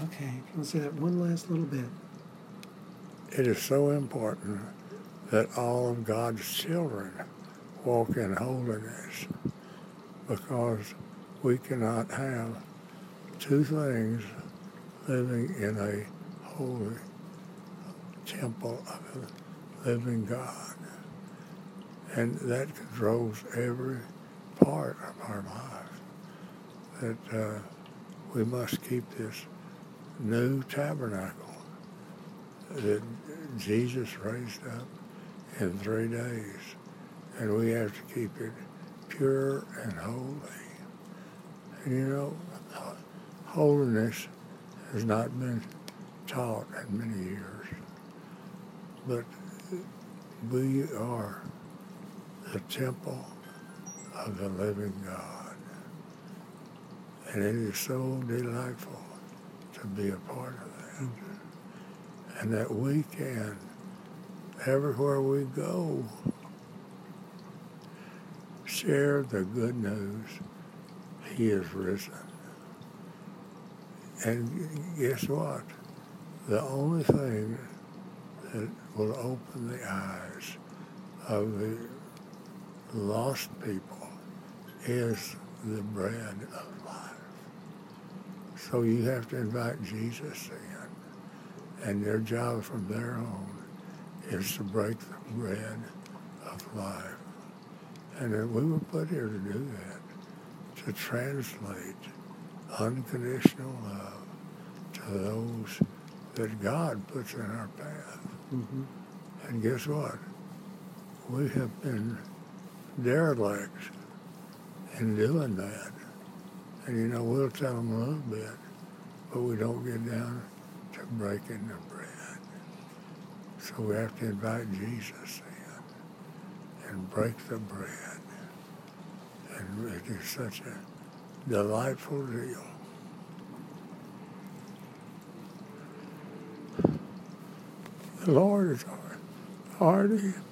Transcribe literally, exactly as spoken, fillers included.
Okay, let's say that one last little bit. It is so important that all of God's children walk in holiness, because we cannot have two things living in a holy temple of the living God. And that controls every part of our life. That uh, we must keep this new tabernacle that Jesus raised up in three days. And we have to keep it pure and holy. And you know, holiness has not been taught in many years. But we are the temple of the living God. And it is so delightful to be a part of that. And that we can, everywhere we go, share the good news. He is risen. And guess what? The only thing that will open the eyes of the lost people is the bread of life. So you have to invite Jesus in. And their job from there on is to break the bread of life. And then we were put here to do that, to translate unconditional love to those that God puts in our path. Mm-hmm. And guess what? We have been derelict in doing that. And you know, we'll tell them a little bit, but we don't get down to breaking the bread. So we have to invite Jesus in and break the bread. And it is such a delightful deal. The Lord is already